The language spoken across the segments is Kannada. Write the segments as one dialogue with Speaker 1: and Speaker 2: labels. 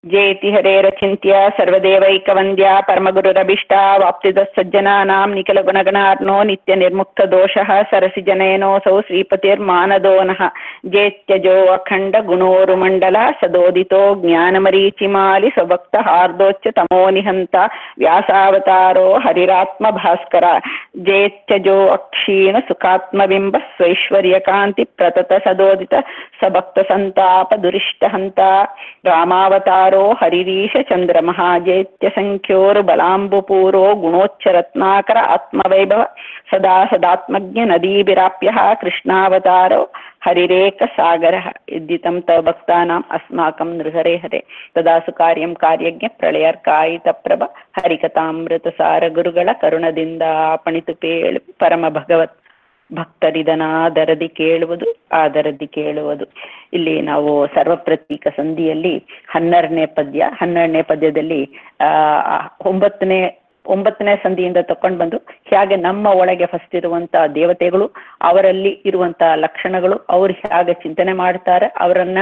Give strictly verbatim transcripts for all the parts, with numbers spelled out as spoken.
Speaker 1: ಜೇತಿ ಹರೇರಚಿಂತ್ಯ ಸರ್ವದೇವೈಕವಂದ್ಯ ಪರಮಗುರುರಭಿಷ್ಟ ವಾಪ್ತಿದ ಸಜ್ಜನಾನಾಂ ನಿಖಿಲ ಗುಣಗಣಾರ್ನೋ ನಿತ್ಯ ನಿರ್ಮುಕ್ತ ದೋಷಃ ಸರಸಿ ಜನಯನೋಸೌ ಶ್ರೀಪತಿರ್ಮಾನದೋನಃ ಜೇತ್ಯಜೋ ಅಖಂಡ ಗುಣೋರುಮಂಡಲ ಸದೋದಿತೋ ಜ್ಞಾನಮರೀಚಿಮಾಲಿ ಸ್ವಭಕ್ತ ಹಾರ್ದೋಚ್ಚ ತಮೋ ನಿಹಂತ ವ್ಯಾಸಾವತಾರೋ ಹರಿರಾತ್ಮ ಭಾಸ್ಕರ ಜೇತ್ಯಜೋ ಅಕ್ಷೀಣ ಸುಖಾತ್ಮಬಿಂಬ ಸ್ವೈಶ್ವರ್ಯಕಾಂತಿ ಪ್ರತತ ಸದೋದಿತ ಸಭಕ್ತ ಸಂತಾಪ ದುರಿಷ್ಟ ಹಂತ ರಾಮಾವತಾರ ಹರಿರೀಶ ಚಂದ್ರ ಮಹಾಜೇತ್ಯ ಸಂಖ್ಯೋರು ಬಲಾಂಬುಪೂರೋ ಗುಣೋಚ್ಚರತ್ನಾಕರ ಆತ್ಮವೈಭವ ಸದಾ ಸದಾತ್ಮಜ್ಞ ನದೀಭಿರಾಪ್ಯ ಕೃಷ್ಣಾವತಾರೋ ಹರಿರೇಕ ಸಾಗರ ಇದ್ದಿತಂ ತವ ಭಕ್ತಾನಾಂ ಅಸ್ಮಾಕಂ ನೃಹರೇ ಹರೇ ತದಾಸು ಕಾರ್ಯಂ ಕಾರ್ಯಜ್ಞ ಪ್ರಳಯರ್ಕಾಯಿತ ಪ್ರಭ ಹರಿಕಥಾಮೃತ ಸಾರ ಗುರುಗಳ ಕರುಣದಿಂದ ಪಣಿತು ಪೇಳು ಪರಮ ಭಗವತ್ ಭಕ್ತರಿದನಾದರದಿ ಕೇಳುವುದು ಆದರದಿ ಕೇಳುವುದು. ಇಲ್ಲಿ ನಾವು ಸರ್ವಪ್ರತೀಕ ಸಂಧಿಯಲ್ಲಿ ಹನ್ನೆರಡನೇ ಪದ್ಯ ಹನ್ನೆರಡನೇ ಪದ್ಯದಲ್ಲಿ ಆ ಒಂಬತ್ತನೇ ಒಂಬತ್ತನೇ ಸಂಧಿಯಿಂದ ತಕೊಂಡು ಬಂದು ಹೇಗೆ ನಮ್ಮ ಒಳಗೆ ಫಸ್ಟ್ ಇರುವಂತ ದೇವತೆಗಳು, ಅವರಲ್ಲಿ ಇರುವಂತ ಲಕ್ಷಣಗಳು, ಅವ್ರು ಹೇಗೆ ಚಿಂತನೆ ಮಾಡ್ತಾರೆ, ಅವರನ್ನ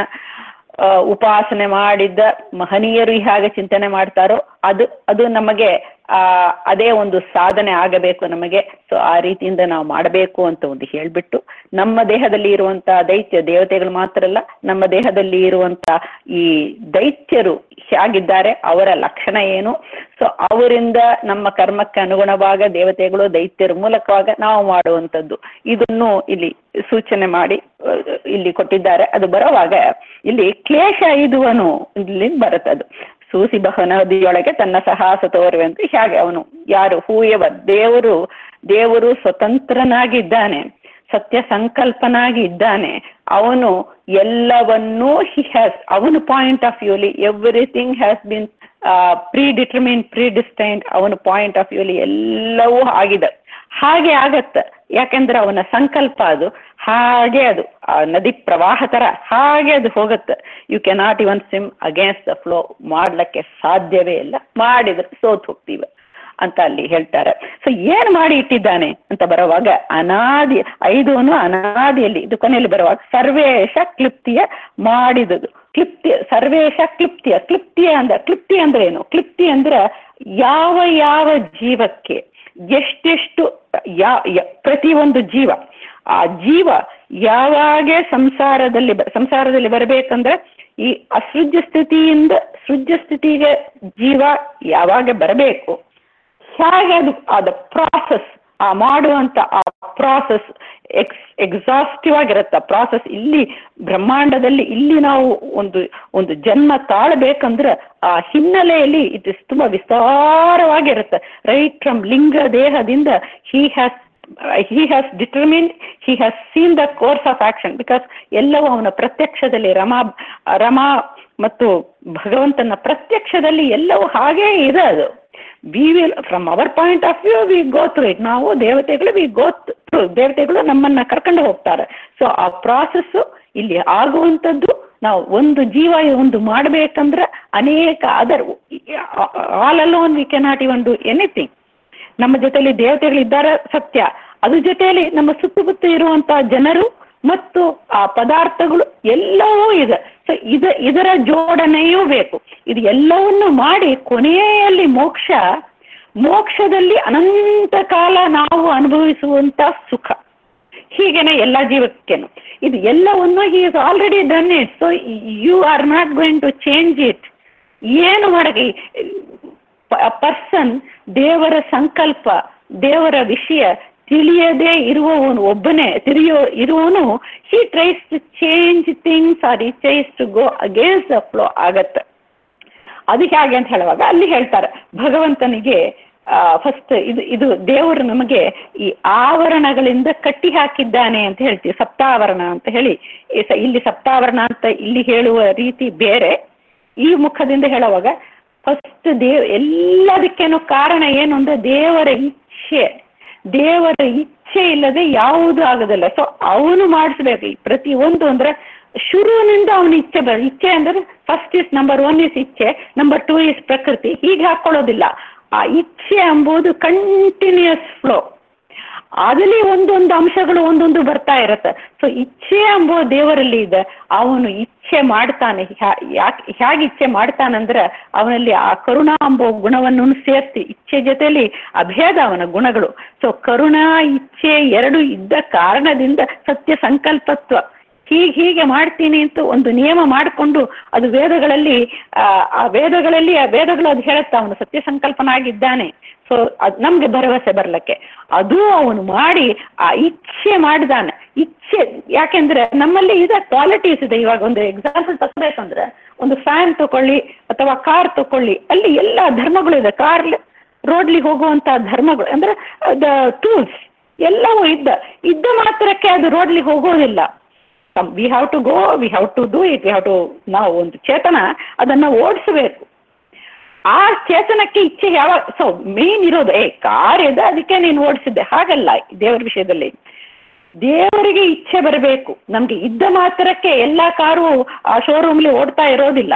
Speaker 1: ಉಪಾಸನೆ ಮಾಡಿದ್ದ ಮಹನೀಯರು ಹೇಗೆ ಚಿಂತನೆ ಮಾಡ್ತಾರೋ ಅದು ಅದು ನಮಗೆ ಆ ಅದೇ ಒಂದು ಸಾಧನೆ ಆಗಬೇಕು ನಮಗೆ. ಸೊ ಆ ರೀತಿಯಿಂದ ನಾವು ಮಾಡಬೇಕು ಅಂತ ಒಂದು ಹೇಳ್ಬಿಟ್ಟು, ನಮ್ಮ ದೇಹದಲ್ಲಿ ಇರುವಂತ ದೈತ್ಯ ದೇವತೆಗಳು ಮಾತ್ರ ಅಲ್ಲ, ನಮ್ಮ ದೇಹದಲ್ಲಿ ಇರುವಂತ ಈ ದೈತ್ಯರು ಹೇಗಿದ್ದಾರೆ, ಅವರ ಲಕ್ಷಣ ಏನು, ಸೊ ಅವರಿಂದ ನಮ್ಮ ಕರ್ಮಕ್ಕೆ ಅನುಗುಣವಾಗ ದೇವತೆಗಳು ದೈತ್ಯರ ಮೂಲಕವಾಗ ನಾವು ಮಾಡುವಂಥದ್ದು, ಇದನ್ನು ಇಲ್ಲಿ ಸೂಚನೆ ಮಾಡಿ ಇಲ್ಲಿ ಕೊಟ್ಟಿದ್ದಾರೆ. ಅದು ಬರುವಾಗ ಇಲ್ಲಿ ಕ್ಲೇಶ ಇದುವನು ಇಲ್ಲಿ ಬರುತ್ತದು. ಸೂಸಿ ಬಹ ನದಿಯೊಳಗೆ ತನ್ನ ಸಾಹಸ ತೋರುವಂತೆ ಹೇಗೆ ಅವನು ಯಾರು ಹೂಯವ ದೇವರು ದೇವರು ಸ್ವತಂತ್ರನಾಗಿದ್ದಾನೆ, ಸತ್ಯ ಸಂಕಲ್ಪನಾಗಿ ಇದ್ದಾನೆ, ಅವನು ಎಲ್ಲವನ್ನೂ ಹಿ ಹ್ಯಾಸ್ ಅವನ ಪಾಯಿಂಟ್ ಆಫ್ ವ್ಯೂಲಿ everything has been pre determined pre destined ಅವನ ಪಾಯಿಂಟ್ ಆಫ್ ವ್ಯೂಲಿ ಎಲ್ಲವೂ ಆಗಿದೆ. ಹಾಗೆ ಆಗತ್ತ, ಯಾಕೆಂದ್ರೆ ಅವನ ಸಂಕಲ್ಪ ಅದು ಹಾಗೆ, ಅದು ಆ ನದಿ ಪ್ರವಾಹ ತರ ಹಾಗೆ ಅದು ಹೋಗುತ್ತೆ. You cannot even swim against the flow, ಮಾಡ್ಲಿಕ್ಕೆ ಸಾಧ್ಯವೇ ಇಲ್ಲ, ಮಾಡಿದ್ರೆ ಸೋತ್ ಹೋಗ್ತೀವಿ ಅಂತ ಅಲ್ಲಿ ಹೇಳ್ತಾರೆ. ಸೊ ಏನ್ ಮಾಡಿ ಇಟ್ಟಿದ್ದಾನೆ ಅಂತ ಬರುವಾಗ ಅನಾದಿ ಐದೂನು ಅನಾದಿಯಲ್ಲಿ ಇದು ಕೊನೆಯಲ್ಲಿ ಬರುವಾಗ ಸರ್ವೇಶ ಕ್ಲಿಪ್ತಿಯ ಮಾಡಿದುದು. ಕ್ಲಿಪ್ತಿಯ ಸರ್ವೇಶ ಕ್ಲಿಪ್ತಿಯ ಕ್ಲಿಪ್ತಿಯ ಅಂದ್ರ ಕ್ಲಿಪ್ತಿ ಅಂದ್ರೆ ಏನು? ಕ್ಲಿಪ್ತಿ ಅಂದ್ರೆ ಯಾವ ಯಾವ ಜೀವಕ್ಕೆ ಎಷ್ಟೆಷ್ಟು ಯಾ ಪ್ರತಿಯೊಂದು ಜೀವ, ಆ ಜೀವ ಯಾವಾಗೆ ಸಂಸಾರದಲ್ಲಿ ಸಂಸಾರದಲ್ಲಿ ಬರಬೇಕಂದ್ರೆ ಈ ಅಸೃಜ್ಯ ಸ್ಥಿತಿಯಿಂದ ಸೃಜ್ಯ ಸ್ಥಿತಿಗೆ ಜೀವ ಯಾವಾಗ ಬರಬೇಕು, ಹೇಗೆ ಅದು ಅದ ಪ್ರಾಸೆಸ್, ಆ ಮಾಡುವಂತ ಆ ಪ್ರಾಸೆಸ್ ಎಕ್ಸ್ ಎಕ್ಸಾಸ್ಟಿವ್ ಆಗಿರತ್ತ ಪ್ರಾಸೆಸ್. ಇಲ್ಲಿ ಬ್ರಹ್ಮಾಂಡದಲ್ಲಿ ಇಲ್ಲಿ ನಾವು ಒಂದು ಒಂದು ಜನ್ಮ ತಾಳಬೇಕಂದ್ರೆ ಆ ಹಿನ್ನೆಲೆಯಲ್ಲಿ ಇಟ್ ಇಸ್ ತುಂಬಾ ವಿಸ್ತಾರವಾಗಿರುತ್ತೆ. ರೈಟ್ ಫ್ರಮ್ ಲಿಂಗ ದೇಹದಿಂದ he has he has determined, he has seen the course of action, because ಎಲ್ಲವೂ ಅವನ ಪ್ರತ್ಯಕ್ಷದಲ್ಲಿ ರಮಾ ರಮಾ ಮತ್ತು ಭಗವಂತನ ಪ್ರತ್ಯಕ್ಷದಲ್ಲಿ ಎಲ್ಲವೂ ಹಾಗೇ ಇದೆ. ಅದು we will from our point of view we go through it. ನಾವು ದೇವತೆಗಳು ವಿ ಗೋ ಥ್ರೂ, ದೇವತೆಗಳು ನಮ್ಮನ್ನ ಕರ್ಕೊಂಡು ಹೋಗ್ತಾರೆ. ಸೊ ಆ ಪ್ರಾಸೆಸ್ಸು ಇಲ್ಲಿ ಆಗುವಂಥದ್ದು. ನಾವು ಒಂದು ಜೀವ ಒಂದು ಮಾಡಬೇಕಂದ್ರೆ ಅನೇಕ other all alone we cannot even do anything. ನಮ್ಮ ಜೊತೆಯಲ್ಲಿ ದೇವತೆಗಳಿದ್ದಾರೆ ಸತ್ಯ, ಅದ್ರ ಜೊತೆಯಲ್ಲಿ ನಮ್ಮ ಸುತ್ತಮುತ್ತ ಇರುವಂತಹ ಜನರು ಮತ್ತು ಆ ಪದಾರ್ಥಗಳು ಎಲ್ಲವೂ ಇದೆ. ಸೊ ಇದ ಇದರ ಜೋಡಣೆಯೂ ಬೇಕು. ಇದು ಎಲ್ಲವನ್ನು ಮಾಡಿ ಕೊನೆಯಲ್ಲಿ ಮೋಕ್ಷ, ಮೋಕ್ಷದಲ್ಲಿ ಅನಂತ ಕಾಲ ನಾವು ಅನುಭವಿಸುವಂತ ಸುಖ. ಹೀಗೇನೆ ಎಲ್ಲ ಜೀವಕ್ಕೇನು ಇದು ಎಲ್ಲವನ್ನು he is already done it. So you are not going to change it. ಏನು ಮಾಡಕ್ಕೆ ಪರ್ಸನ್ ದೇವರ ಸಂಕಲ್ಪ ದೇವರ ವಿಷಯ ತಿಳಿಯದೇ ಇರುವವನು ಒಬ್ಬನೇ ತಿಳಿಯೋ ಇರುವವನು he tries to change things or he tries to go against the flow ಆಗತ್ತೆ. ಅದು ಹೇಗೆ ಅಂತ ಹೇಳುವಾಗ ಅಲ್ಲಿ ಹೇಳ್ತಾರೆ ಭಗವಂತನಿಗೆ ಫಸ್ಟ್ ಇದು ಇದು ದೇವರು ನಮಗೆ ಈ ಆವರಣಗಳಿಂದ ಕಟ್ಟಿ ಹಾಕಿದ್ದಾನೆ ಅಂತ ಹೇಳ್ತೀವಿ, ಸಪ್ತಾವರಣ ಅಂತ ಹೇಳಿ. ಇಲ್ಲಿ ಸಪ್ತಾವರಣ ಅಂತ ಇಲ್ಲಿ ಹೇಳುವ ರೀತಿ ಬೇರೆ, ಈ ಮುಖದಿಂದ ಹೇಳುವಾಗ ಫಸ್ಟ್ ದೇವ್ ಎಲ್ಲದಕ್ಕೇನು ಕಾರಣ ಏನು ಅಂದ್ರೆ ದೇವರ ಇಚ್ಛೆ. ದೇವರ ಇಚ್ಛೆ ಇಲ್ಲದೆ ಯಾವುದು ಆಗೋದಿಲ್ಲ. ಸೊ ಅವನು ಮಾಡಿಸ್ಬೇಕು ಈ ಪ್ರತಿ ಒಂದು. ಅಂದ್ರೆ ಶುರುವಿನಿಂದ ಅವನ ಇಚ್ಛೆ ಬರ ಇಚ್ಛೆ ಅಂದ್ರೆ first is number one is ಇಚ್ಛೆ, ನಂಬರ್ ಟೂ ಇಸ್ ಪ್ರಕೃತಿ. ಹೀಗೆ ಹಾಕೊಳ್ಳೋದಿಲ್ಲ. ಆ ಇಚ್ಛೆ ಎಂಬುದು ಕಂಟಿನ್ಯೂಸ್ ಫ್ಲೋ. ಅದಲ್ಲಿ ಒಂದೊಂದು ಅಂಶಗಳು ಒಂದೊಂದು ಬರ್ತಾ ಇರತ್ತೆ. ಸೊ ಇಚ್ಛೆ ಎಂಬೋ ದೇವರಲ್ಲಿ ಇದೆ. ಅವನು ಇಚ್ಛೆ ಮಾಡ್ತಾನೆ. ಯಾಕೆ ಹೇಗೆ ಇಚ್ಛೆ ಮಾಡ್ತಾನಂದ್ರೆ ಅವನಲ್ಲಿ ಆ ಕರುಣಾ ಎಂಬೋ ಗುಣವನ್ನು ಸೇರಿಸಿ, ಇಚ್ಛೆ ಜೊತೆಯಲ್ಲಿ ಅಭೇದ ಅವನ ಗುಣಗಳು. ಸೊ ಕರುಣಾ ಇಚ್ಛೆ ಎರಡು ಇದ್ದ ಕಾರಣದಿಂದ ಸತ್ಯ ಸಂಕಲ್ಪತ್ವ, ಹೀಗೆ ಹೀಗೆ ಮಾಡ್ತೀನಿ ಅಂತ ಒಂದು ನಿಯಮ ಮಾಡಿಕೊಂಡು ಅದು ವೇದಗಳಲ್ಲಿ ಆ ವೇದಗಳಲ್ಲಿ ಆ ವೇದಗಳು ಅದು ಹೇಳುತ್ತಾ ಅವನು ಸತ್ಯ ಸಂಕಲ್ಪನಾಗಿದ್ದಾನೆ. ಸೊ ಅದು ನಮ್ಗೆ ಭರವಸೆ ಬರ್ಲಿಕ್ಕೆ ಅದು ಅವನು ಮಾಡಿ ಆ ಇಚ್ಛೆ ಮಾಡಿದಾನೆ. ಇಚ್ಛೆ ಯಾಕೆಂದ್ರೆ ನಮ್ಮಲ್ಲಿ ಇದೆ ಕ್ವಾಲಿಟೀಸ್ ಇದೆ. ಇವಾಗ ಒಂದು ಎಕ್ಸಾಂಪಲ್ ತಗೋಬೇಕಂದ್ರೆ ಒಂದು ಫ್ಯಾನ್ ತಗೊಳ್ಳಿ ಅಥವಾ ಕಾರ್ ತಗೊಳ್ಳಿ, ಅಲ್ಲಿ ಎಲ್ಲ ಧರ್ಮಗಳು ಇದೆ. ಕಾರ್ ರೋಡ್ಲಿ ಹೋಗುವಂತ ಧರ್ಮಗಳು ಅಂದ್ರೆ ದ ಟೂಲ್ಸ್ ಎಲ್ಲವೂ ಇದ್ದ ಇದ್ದ ಮಾತ್ರಕ್ಕೆ ಅದು ರೋಡ್ಲಿ ಹೋಗೋದಿಲ್ಲ. We have to go, we have to do it, we have to, ನಾವು ಒಂದು ಚೇತನ ಅದನ್ನ ಓಡಿಸಬೇಕು. ಆ ಚೇತನಕ್ಕೆ ಇಚ್ಛೆ ಯಾವಾಗ, ಸೊ ಮೇನ್ ಇರೋದು ಏ ಕಾರ್ ಇದೆ ಅದಕ್ಕೆ ನೀನು ಓಡಿಸಿದ್ದೆ, ಹಾಗಲ್ಲ. ದೇವರ ವಿಷಯದಲ್ಲಿ ದೇವರಿಗೆ ಇಚ್ಛೆ ಬರಬೇಕು. ನಮ್ಗೆ ಇದ್ದ ಮಾತ್ರಕ್ಕೆ ಎಲ್ಲ ಕಾರು ಆ ಶೋರೂಮ್ಲಿ ಓಡ್ತಾ ಇರೋದಿಲ್ಲ.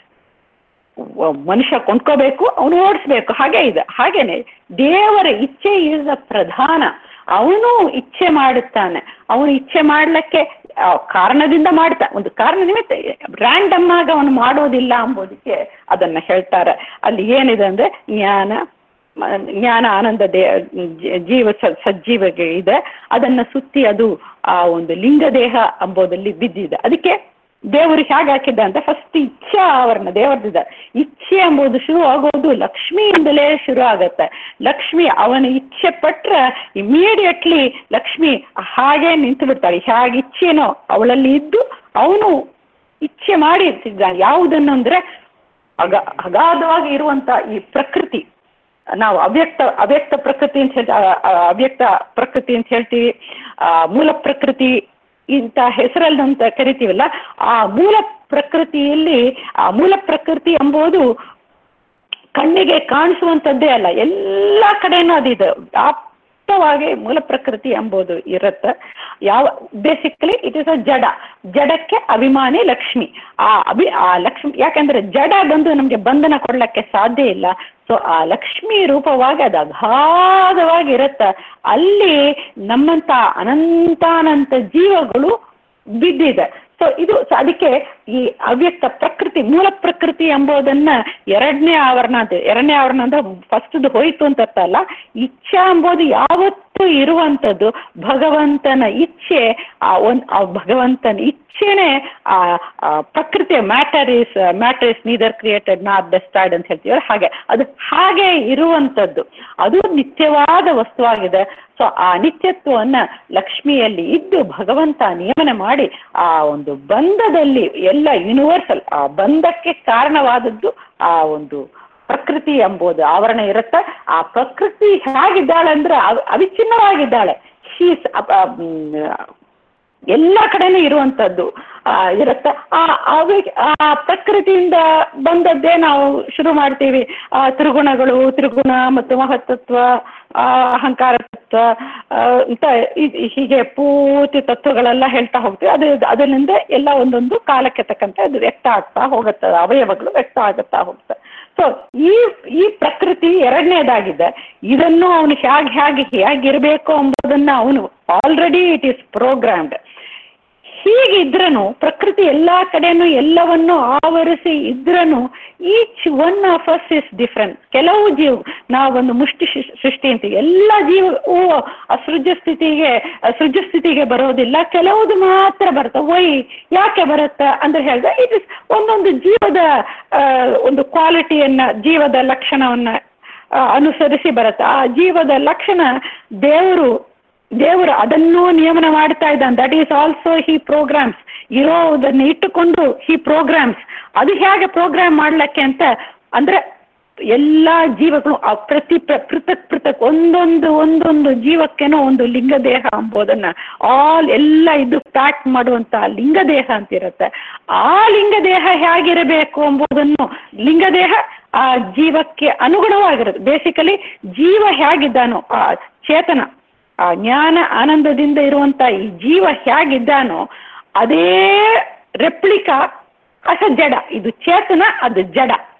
Speaker 1: ಮನುಷ್ಯ ಕೊಂಡ್ಕೋಬೇಕು, ಅವನು ಓಡಿಸ್ಬೇಕು, ಹಾಗೆ ಇದೆ. ಹಾಗೇನೆ ದೇವರ ಇಚ್ಛೆ ಇಸ್ ಪ್ರಧಾನ. ಅವನು ಇಚ್ಛೆ ಮಾಡುತ್ತಾನೆ. ಅವನು ಇಚ್ಛೆ ಮಾಡ್ಲಿಕ್ಕೆ ಕಾರಣದಿಂದ ಮಾಡ್ತಾ, ಒಂದು ಕಾರಣ ನಿಮಿತ್ತ, ರ್ಯಾಂಡಮ್ ಆಗಿ ಅವನು ಮಾಡೋದಿಲ್ಲ ಎಂಬುದಕ್ಕೆ ಅದನ್ನ ಹೇಳ್ತಾರೆ. ಅಲ್ಲಿ ಏನಿದೆ ಅಂದ್ರೆ ಜ್ಞಾನ ಜ್ಞಾನ ಆನಂದ ದೇ ಜೀವ ಸಜ್ಜೀವಗೆ ಇದೆ. ಅದನ್ನ ಸುತ್ತಿ ಅದು ಆ ಒಂದು ಲಿಂಗ ದೇಹ ಎಂಬುದಲ್ಲಿ ಬಿದ್ದಿದೆ. ಅದಕ್ಕೆ ದೇವರು ಹೇಗೆ ಹಾಕಿದ್ದ ಅಂತ ಫಸ್ಟ್ ಇಚ್ಛಾ ಆವರಣ ದೇವರದಿದೆ. ಇಚ್ಛೆ ಎಂಬುದು ಶುರು ಆಗೋದು ಲಕ್ಷ್ಮಿಯಿಂದಲೇ ಶುರು ಆಗತ್ತೆ. ಲಕ್ಷ್ಮಿ ಅವನ ಇಚ್ಛೆ ಪಟ್ರೆ ಇಮಿಡಿಯೇಟ್ಲಿ ಲಕ್ಷ್ಮಿ ಹಾಗೆ ನಿಂತು ಬಿಡ್ತಾಳೆ. ಹೇಗೆ ಇಚ್ಛೆನೋ ಅವಳಲ್ಲಿ ಇದ್ದು ಅವನು ಇಚ್ಛೆ ಮಾಡಿ ಇರ್ತಿದ್ದಾನೆ. ಯಾವುದನ್ನು ಅಂದ್ರೆ ಅಗ ಅಗಾಧವಾಗಿ ಇರುವಂತ ಈ ಪ್ರಕೃತಿ, ನಾವು ಅವ್ಯಕ್ತ ಅವ್ಯಕ್ತ ಪ್ರಕೃತಿ ಅಂತ ಹೇಳ್ತೀವಿ, ಅವ್ಯಕ್ತ ಪ್ರಕೃತಿ ಅಂತ ಹೇಳ್ತೀವಿ, ಆ ಮೂಲ ಪ್ರಕೃತಿ ಇಂಥ ಹೆಸರಲ್ಲಿ ಅಂತ ಕರಿತೀವಲ್ಲ. ಆ ಮೂಲ ಪ್ರಕೃತಿಯಲ್ಲಿ ಆ ಮೂಲ ಪ್ರಕೃತಿ ಎಂಬುದು ಕಣ್ಣಿಗೆ ಕಾಣಿಸುವಂಥದ್ದೇ ಅಲ್ಲ, ಎಲ್ಲ ಕಡೆನೂ ಅದಿದೆ. ವ್ಯಾಪ್ತವಾಗಿ ಮೂಲ ಪ್ರಕೃತಿ ಎಂಬುದು ಇರುತ್ತೆ. ಯಾವ ಬೇಸಿಕಲಿ ಇಟ್ ಇಸ್ ಅ ಜಡ. ಜಡಕ್ಕೆ ಅಭಿಮಾನಿ ಲಕ್ಷ್ಮಿ. ಆ ಅಭಿ ಆ ಲಕ್ಷ್ಮಿ ಯಾಕಂದ್ರೆ ಜಡ ಬಂದು ನಮ್ಗೆ ಬಂಧನ ಕೊಡ್ಲಿಕ್ಕೆ ಸಾಧ್ಯ ಇಲ್ಲ. ಸೊ ಆ ಲಕ್ಷ್ಮಿ ರೂಪವಾಗಿ ಅದು ಅಗಾಧವಾಗಿ ಇರುತ್ತೆ. ಅಲ್ಲಿ ನಮ್ಮಂತ ಅನಂತಾನಂತ ಜೀವಗಳು ಬಿದ್ದಿದೆ. ಸೊ ಇದು ಅದಕ್ಕೆ ಈ ಅವ್ಯಕ್ತ ಪ್ರಕೃತಿ ಮೂಲ ಪ್ರಕೃತಿ ಎಂಬುದನ್ನ ಎರಡನೇ ಆವರಣ ಅಂತ, ಎರಡನೇ ಆವರಣ ಅಂದ್ರೆ ಫಸ್ಟ್ದು ಹೋಯ್ತು ಅಂತ ಅರ್ಥ ಅಲ್ಲ. ಇಚ್ಛಾ ಎಂಬುದು ಯಾವತ್ತೂ ಇರುವಂಥದ್ದು. ಭಗವಂತನ ಇಚ್ಛೆ ಆ ಒಂದ್ ಆ ಭಗವಂತನ ಇಚ್ಛೆನೆ ಆ ಪ್ರಕೃತಿಯ matter is matter is neither created not destroyed ಅಂತ ಹೇಳ್ತೀವಿ. ಹಾಗೆ ಅದು ಹಾಗೆ ಇರುವಂಥದ್ದು. ಅದು ನಿತ್ಯವಾದ ವಸ್ತುವಾಗಿದೆ. ಸೊ ಆ ನಿತ್ಯತ್ವವನ್ನ ಲಕ್ಷ್ಮಿಯಲ್ಲಿ ಇದ್ದು ಭಗವಂತ ನಿಯಮನ ಮಾಡಿ ಆ ಒಂದು ಬಂಧದಲ್ಲಿ ಎಲ್ಲ ಯೂನಿವರ್ಸಲ್ ಆ ಬಂಧಕ್ಕೆ ಕಾರಣವಾದದ್ದು ಆ ಒಂದು ಪ್ರಕೃತಿ ಎಂಬುದು ಆವರಣ ಇರುತ್ತೆ. ಆ ಪ್ರಕೃತಿ ಹೇಗಿದ್ದಾಳೆ ಅಂದ್ರೆ ಅವಿಚ್ಛಿನ್ನವಾಗಿದ್ದಾಳೆ. ಶೀಸ್ ಎಲ್ಲ ಕಡೆನೂ ಇರುವಂಥದ್ದು ಇರುತ್ತೆ. ಆ ಆ ಪ್ರಕೃತಿಯಿಂದ ಬಂದದ್ದೇ ನಾವು ಶುರು ಮಾಡ್ತೀವಿ. ಆ ತ್ರಿಗುಣಗಳು, ತ್ರಿಗುಣ ಮತ್ತು ಮಹತ್ತತ್ವ, ಅಹಂಕಾರ ತತ್ವ ಅಂತ ಹೀಗೆ ಪೂರ್ತಿ ತತ್ವಗಳೆಲ್ಲ ಹೇಳ್ತಾ ಹೋಗ್ತೀವಿ. ಅದು ಅದರಿಂದ ಎಲ್ಲ ಒಂದೊಂದು ಕಾಲಕ್ಕೆ ತಕ್ಕಂತೆ ಅದು ವ್ಯಕ್ತ ಆಗ್ತಾ ಹೋಗುತ್ತೆ, ಅವಯವಗಳು ವ್ಯಕ್ತ ಆಗುತ್ತಾ ಹೋಗುತ್ತೆ. ಸೊ ಈ ಈ ಪ್ರಕೃತಿ ಎರಡನೇದಾಗಿದೆ. ಇದನ್ನು ಅವನು ಹೇಗೆ ಹೇಗೆ ಹೇಗಿರಬೇಕು ಎಂಬುದನ್ನು ಅವನು ಆಲ್ರೆಡಿ ಇಟ್ ಈಸ್ ಪ್ರೋಗ್ರಾಮ್ಡ್. ಹೀಗಿದ್ರೂ ಪ್ರಕೃತಿ ಎಲ್ಲ ಕಡೆನೂ ಎಲ್ಲವನ್ನು ಆವರಿಸಿ ಇದ್ರೂ each one of us is different. ಕೆಲವು ಜೀವ ನಾವೊಂದು ಮುಷ್ಟಿ ಸೃಷ್ಟಿ ಅಂತೀವಿ, ಎಲ್ಲ ಜೀವವು ಅಸೃಜ ಸ್ಥಿತಿಗೆ ಸೃಜ ಸ್ಥಿತಿಗೆ ಬರೋದಿಲ್ಲ, ಕೆಲವುದು ಮಾತ್ರ ಬರುತ್ತೆ. ವೈ ಯಾಕೆ ಬರುತ್ತೆ ಅಂದ್ರೆ ಹೇಳಿದ್ರೆ ಇಟ್ ಇಸ್ ಒಂದೊಂದು ಜೀವದ ಒಂದು ಕ್ವಾಲಿಟಿಯನ್ನ, ಜೀವದ ಲಕ್ಷಣವನ್ನ ಅನುಸರಿಸಿ ಬರುತ್ತೆ. ಆ ಜೀವದ ಲಕ್ಷಣ ದೇವರು ದೇವರು ಅದನ್ನು ನಿಯಮನ ಮಾಡ್ತಾ ಇದ್ದಾನೆ. That is also he programs. ಇರೋದನ್ನು ಇಟ್ಟುಕೊಂಡು ಹಿ ಪ್ರೋಗ್ರಾಮ್ಸ್. ಅದು ಹೇಗೆ ಪ್ರೋಗ್ರಾಮ್ ಮಾಡ್ಲಿಕ್ಕೆ ಅಂತ ಅಂದ್ರೆ ಎಲ್ಲ ಜೀವಗಳು ಆ ಪ್ರತಿ ಪೃಥಕ್ ಪೃಥಕ್ ಒಂದೊಂದು ಒಂದೊಂದು ಜೀವಕ್ಕೇನೋ ಒಂದು ಲಿಂಗದೇಹ ಎಂಬುದನ್ನ ಆಲ್ ಎಲ್ಲ ಇದು ಪ್ಯಾಕ್ ಮಾಡುವಂತ ಲಿಂಗದೇಹ ಅಂತಿರುತ್ತೆ. ಆ ಲಿಂಗದೇಹ ಹೇಗಿರಬೇಕು ಎಂಬುದನ್ನು ಲಿಂಗದೇಹ ಆ ಜೀವಕ್ಕೆ ಅನುಗುಣವಾಗಿರುತ್ತೆ. ಬೇಸಿಕಲಿ ಜೀವ ಹೇಗಿದ್ದಾನೋ ಆ ಚೇತನ ಆ ಜ್ಞಾನ ಆನಂದದಿಂದ ಇರುವಂತ ಈ ಜೀವ ಹೇಗಿದ್ದಾನೋ ಅದೇ ರೆಪ್ಲಿಕಾ ಅಸ ಜಡ. ಇದು ಚೇತನ, ಅದು ಜಡ.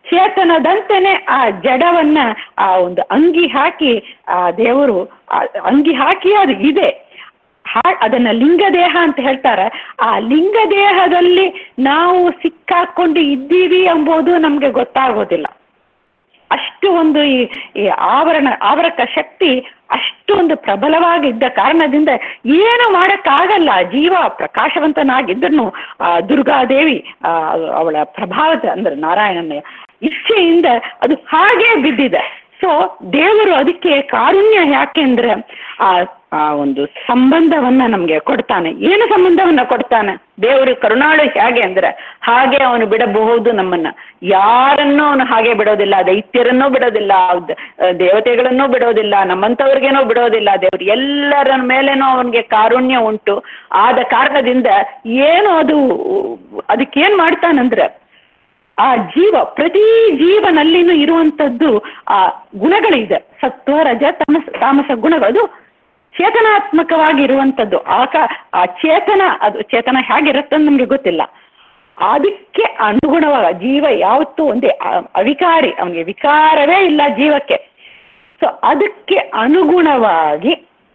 Speaker 1: ಚೇತನದಂತೆಯೇ ಆ ಜಡವನ್ನ ಆ ಒಂದು ಅಂಗಿ ಹಾಕಿ ಆ ದೇವರು ಅಂಗಿ ಹಾಕಿ ಅದು ಇದೆ. ಹಾ ಅದನ್ನ ಲಿಂಗದೇಹ ಅಂತ ಹೇಳ್ತಾರೆ. ಆ ಲಿಂಗದೇಹದಲ್ಲಿ ನಾವು ಸಿಕ್ಕಾಕೊಂಡು ಇದ್ದೀವಿ ಎಂಬುದು ನಮ್ಗೆ ಗೊತ್ತಾಗೋದಿಲ್ಲ. ಅಷ್ಟು ಒಂದು ಈ ಈ ಆವರಣ ಆವರಕ ಶಕ್ತಿ ಅಷ್ಟೊಂದು ಪ್ರಬಲವಾಗಿದ್ದ ಕಾರಣದಿಂದ ಏನು ಮಾಡಕ್ಕಾಗಲ್ಲ. ಜೀವ ಪ್ರಕಾಶವಂತನಾಗಿದ್ದನು ಆ ದುರ್ಗಾದೇವಿ ಆ ಅವಳ ಪ್ರಭಾವದ ಅಂದ್ರೆ ನಾರಾಯಣನ ಇಚ್ಛೆಯಿಂದ ಅದು ಹಾಗೇ ಬಿದ್ದಿದೆ. ಸೊ ದೇವರು ಅದಕ್ಕೆ ಕಾರುಣ್ಯ ಯಾಕೆಂದ್ರೆ ಆ ಆ ಒಂದು ಸಂಬಂಧವನ್ನ ನಮ್ಗೆ ಕೊಡ್ತಾನೆ. ಏನು ಸಂಬಂಧವನ್ನ ಕೊಡ್ತಾನೆ ದೇವರು ಕರುಣಾಳು ಹೇಗೆ ಅಂದ್ರೆ ಹಾಗೆ ಅವನು ಬಿಡಬಹುದು ನಮ್ಮನ್ನ. ಯಾರನ್ನೂ ಅವನು ಹಾಗೆ ಬಿಡೋದಿಲ್ಲ, ದೈತ್ಯರನ್ನೂ ಬಿಡೋದಿಲ್ಲ, ದೇವತೆಗಳನ್ನೂ ಬಿಡೋದಿಲ್ಲ, ನಮ್ಮಂಥವ್ರಿಗೇನೋ ಬಿಡೋದಿಲ್ಲ. ದೇವರು ಎಲ್ಲರ ಮೇಲೇನೋ ಅವನಿಗೆ ಕಾರುಣ್ಯ ಉಂಟು. ಆದ ಕಾರಣದಿಂದ ಏನು ಅದು ಅದಕ್ಕೇನ್ ಮಾಡ್ತಾನಂದ್ರೆ ಆ ಜೀವ ಪ್ರತಿ ಜೀವನಲ್ಲಿನೂ ಇರುವಂಥದ್ದು ಆ ಗುಣಗಳಿದೆ. ಸತ್ವ ರಜ ತಮಸ ತಾಮಸ ಗುಣಗಳು ಅದು ಚೇತನಾತ್ಮಕವಾಗಿರುವಂಥದ್ದು. ಆಕ ಆ ಚೇತನ ಅದು ಚೇತನ ಹೇಗಿರುತ್ತೆ ನಮ್ಗೆ ಗೊತ್ತಿಲ್ಲ. ಅದಕ್ಕೆ ಅನುಗುಣವಾಗ ಜೀವ ಯಾವತ್ತೂ ಒಂದೇ ಅವಿಕಾರಿ, ಅವನಿಗೆ ವಿಕಾರವೇ ಇಲ್ಲ ಜೀವಕ್ಕೆ. ಸೊ ಅದಕ್ಕೆ ಅನುಗುಣವಾಗಿ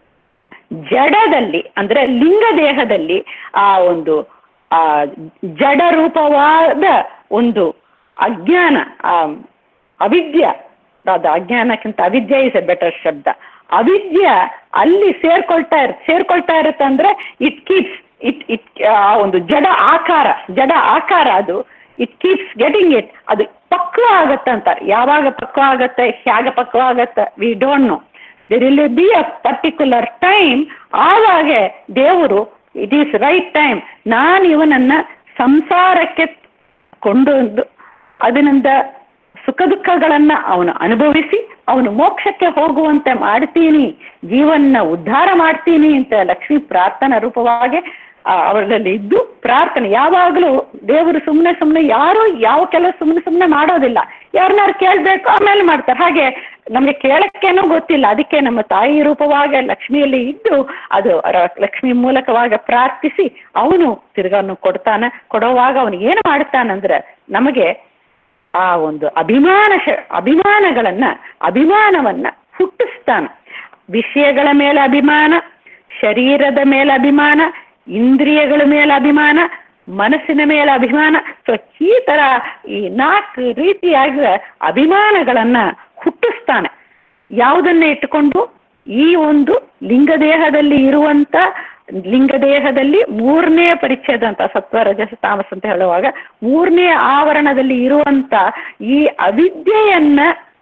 Speaker 1: ಜಡದಲ್ಲಿ ಅಂದ್ರೆ ಲಿಂಗ ದೇಹದಲ್ಲಿ ಆ ಒಂದು ಆ ಜಡ ರೂಪವಾದ ಒಂದು ಅಜ್ಞಾನ, ಆ ಅವಿದ್ಯ, ಅದು ಅಜ್ಞಾನಕ್ಕಿಂತ ಅವಿದ್ಯೆ ಇಸ್ ಎ ಬೆಟರ್ ಶಬ್ದ. ಅವಿದ್ಯ ಅಲ್ಲಿ ಸೇರ್ಕೊಳ್ತಾ ಇರುತ್ತೆ. ಸೇರ್ಕೊಳ್ತಾ ಇರುತ್ತೆ ಅಂದ್ರೆ ಇಟ್ ಕೀಪ್ಸ್ ಇಟ್ ಇಟ್ ಆ ಒಂದು ಜಡ ಆಕಾರ ಜಡ ಆಕಾರ ಅದು ಇಟ್ ಕೀಪ್ಸ್ ಗೆಟಿಂಗ್ ಇಟ್. ಅದು ಪಕ್ವ ಆಗತ್ತೆ ಅಂತಾರೆ. ಯಾವಾಗ ಪಕ್ವ ಆಗತ್ತೆ, ಹೇಗೆ ಪಕ್ವ ಆಗತ್ತೆ, we don't know. There will be a particular time. ಆವಾಗ ದೇವರು ಇಟ್ ಈಸ್ ರೈಟ್ ಟೈಮ್, ನಾನು ಇವನನ್ನ ಸಂಸಾರಕ್ಕೆ ಕೊಂಡೊಂದು ಅದರಿಂದ ಸುಖ ದುಃಖಗಳನ್ನ ಅವನು ಅನುಭವಿಸಿ ಅವನು ಮೋಕ್ಷಕ್ಕೆ ಹೋಗುವಂತೆ ಮಾಡ್ತೀನಿ, ಜೀವನ ಉದ್ಧಾರ ಮಾಡ್ತೀನಿ ಅಂತ ಲಕ್ಷ್ಮೀ ಪ್ರಾರ್ಥನಾ ರೂಪವಾಗಿ ಅವರಲ್ಲಿ ಇದ್ದು ಪ್ರಾರ್ಥನೆ. ಯಾವಾಗಲೂ ದೇವರು ಸುಮ್ಮನೆ ಸುಮ್ಮನೆ ಯಾರು ಯಾವ ಕೆಲಸ ಸುಮ್ಮನೆ ಸುಮ್ಮನೆ ಮಾಡೋದಿಲ್ಲ. ಯಾರನ್ನಾರು ಕೇಳಬೇಕು ಆಮೇಲೆ ಮಾಡ್ತಾರೆ. ಹಾಗೆ ನಮಗೆ ಕೇಳಕ್ಕೇನೋ ಗೊತ್ತಿಲ್ಲ. ಅದಕ್ಕೆ ನಮ್ಮ ತಾಯಿ ರೂಪವಾಗಿ ಲಕ್ಷ್ಮಿಯಲ್ಲಿ ಇದ್ದು ಅದು ಲಕ್ಷ್ಮಿ ಮೂಲಕವಾಗಿ ಪ್ರಾರ್ಥಿಸಿ ಅವನು ತಿರ್ಗಾನು ಕೊಡ್ತಾನೆ. ಕೊಡುವಾಗ ಅವನು ಏನು ಮಾಡ್ತಾನಂದ್ರೆ ನಮಗೆ ಆ ಒಂದು ಅಭಿಮಾನ ಅಭಿಮಾನಗಳನ್ನ ಅಭಿಮಾನವನ್ನ ಹುಟ್ಟಿಸ್ತಾನೆ. ವಿಷಯಗಳ ಮೇಲೆ ಅಭಿಮಾನ, ಶರೀರದ ಮೇಲೆ ಅಭಿಮಾನ, ಇಂದ್ರಿಯಗಳ ಮೇಲೆ ಅಭಿಮಾನ, ಮನಸ್ಸಿನ ಮೇಲೆ ಅಭಿಮಾನ. ಸೊ ಈ ತರ ಈ ನಾಲ್ಕು ರೀತಿಯಾಗಿ ಅಭಿಮಾನಗಳನ್ನ ಹುಟ್ಟಿಸ್ತಾನೆ. ಯಾವುದನ್ನ ಇಟ್ಟುಕೊಂಡು ಈ ಒಂದು ಲಿಂಗದೇಹದಲ್ಲಿ ಇರುವಂತ ಲಿಂಗದೇಹದಲ್ಲಿ ಮೂರನೇ ಪರಿಚ್ಛೇದ ಅಂತ ಸತ್ವ ರಜಸ ತಾಮಸ ಅಂತ ಹೇಳುವಾಗ ಮೂರನೇ ಆವರಣದಲ್ಲಿ ಇರುವಂತ ಈ ಅವಿದ್ಯೆಯನ್ನ